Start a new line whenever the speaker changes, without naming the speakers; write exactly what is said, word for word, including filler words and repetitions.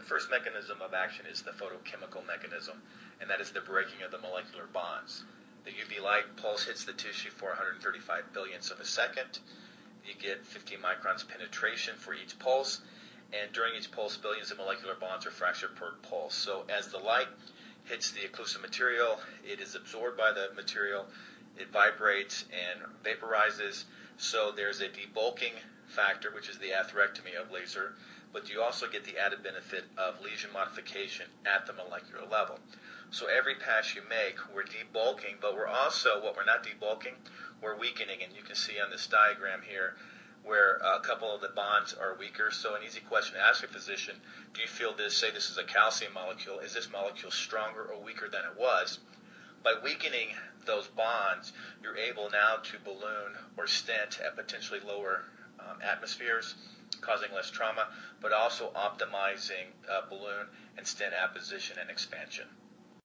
first mechanism of action is the photochemical mechanism, and that is the breaking of the molecular bonds. The U V light pulse hits the tissue for one hundred thirty-five billionths of a second. You get fifteen microns penetration for each pulse, and during each pulse, billions of molecular bonds are fractured per pulse. So as the light hits the occlusive material, it is absorbed by the material, it vibrates and vaporizes. So there's a debulking factor, which is the atherectomy of laser, but you also get the added benefit of lesion modification at the molecular level. So every pass you make, we're debulking, but we're also, what we're not debulking, we're weakening. And you can see on this diagram here where a couple of the bonds are weaker. So an easy question to ask a physician, do you feel this, say this is a calcium molecule, is this molecule stronger or weaker than it was? By weakening those bonds, you're able now to balloon or stent at potentially lower um, atmospheres, causing less trauma, but also optimizing uh, balloon and stent apposition and expansion.